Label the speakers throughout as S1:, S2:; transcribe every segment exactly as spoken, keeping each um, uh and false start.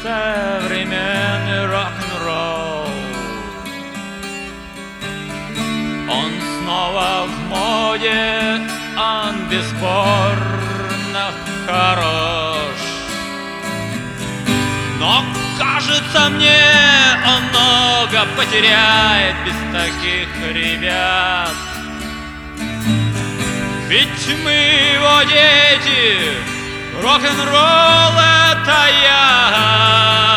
S1: современный рок-н-ролл. Он снова в моде, он бесспорно хорош. Но, кажется мне, он много потеряет без таких ребят. Ведь мы его дети, рок-н-ролл — это я.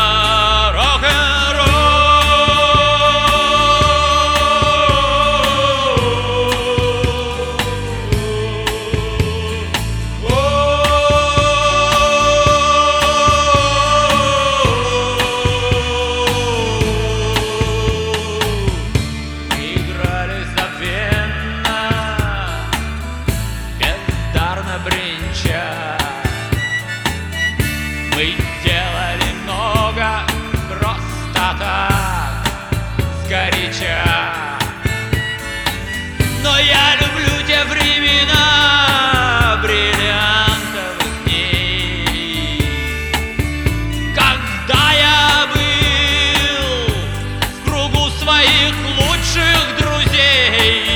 S1: Мы делали много просто так, сгоряча. Но я люблю те времена бриллиантовых дней, когда я был в кругу своих лучших друзей.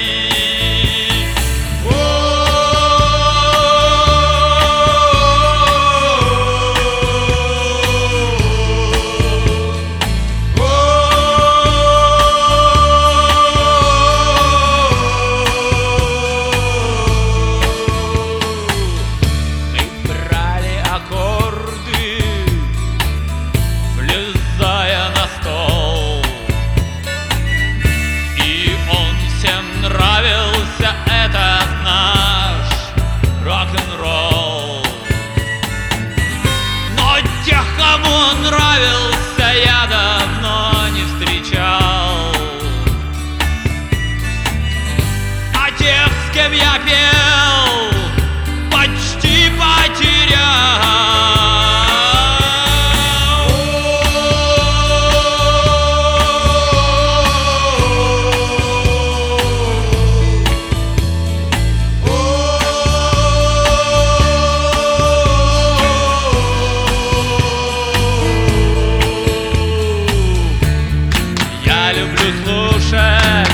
S1: Нравился этот наш рок-н-ролл. Но тех, кому он нравился, я давно не встречал. А тех, с кем я пел, почти потерял. Люблю слушать